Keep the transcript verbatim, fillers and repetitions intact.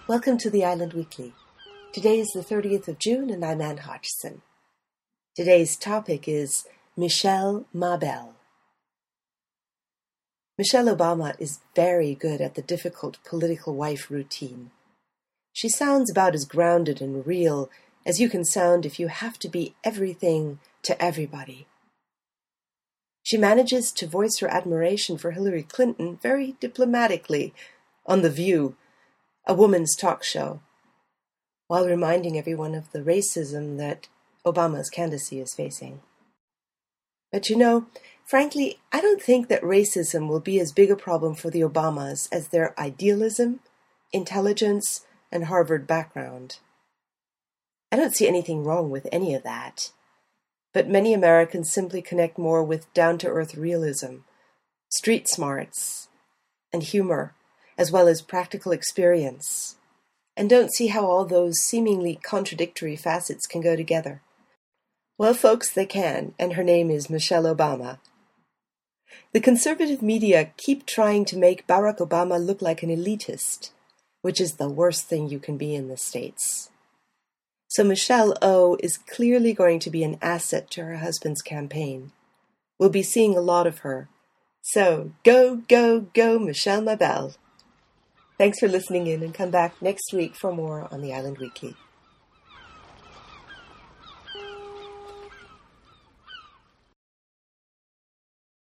Welcome to the Island Weekly. Today is the thirtieth of June and I'm Anne Hodgson. Today's topic is Michelle Mabel. Michelle Obama is very good at the difficult political wife routine. She sounds about as grounded and real as you can sound if you have to be everything to everybody. She manages to voice her admiration for Hillary Clinton very diplomatically on The View, a woman's talk show, while reminding everyone of the racism that Obama's candidacy is facing. But you know, frankly, I don't think that racism will be as big a problem for the Obamas as their idealism, intelligence, and Harvard background. I don't see anything wrong with any of that. But many Americans simply connect more with down-to-earth realism, street smarts, and humor, as well as practical experience, and don't see how all those seemingly contradictory facets can go together. Well, folks, they can, and her name is Michelle Obama. The conservative media keep trying to make Barack Obama look like an elitist, which is the worst thing you can be in the States. So Michelle O is clearly going to be an asset to her husband's campaign. We'll be seeing a lot of her. So go, go, go, Michelle Mabel. Thanks for listening in and come back next week for more on the Island Weekly.